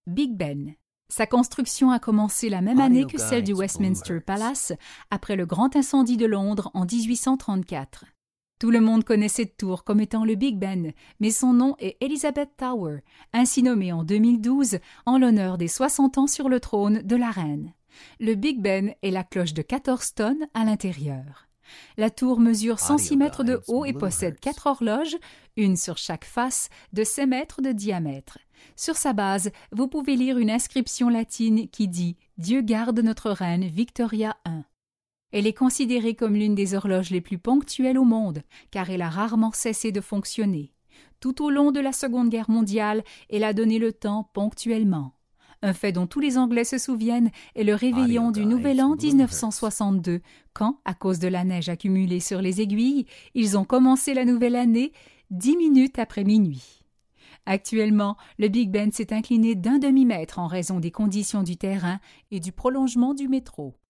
Big Ben. Sa construction a commencé la même année que celle du Westminster Palace, après le grand incendie de Londres en 1834. Tout le monde connaît cette tour comme étant le Big Ben, mais son nom est Elizabeth Tower, ainsi nommé en 2012 en l'honneur des 60 ans sur le trône de la reine. Le Big Ben est la cloche de 14 tonnes à l'intérieur. La tour mesure 106 mètres de haut et possède 4 horloges, une sur chaque face, de 7 mètres de diamètre. Sur sa base, vous pouvez lire une inscription latine qui dit « Dieu garde notre reine Victoria I ». Elle est considérée comme l'une des horloges les plus ponctuelles au monde, car elle a rarement cessé de fonctionner. Tout au long de la Seconde Guerre mondiale, elle a donné le temps ponctuellement. Un fait dont tous les Anglais se souviennent est le réveillon du Nouvel An 1962, quand, à cause de la neige accumulée sur les aiguilles, ils ont commencé la nouvelle année 10 minutes après minuit. Actuellement, le Big Ben s'est incliné d'1 demi-mètre en raison des conditions du terrain et du prolongement du métro.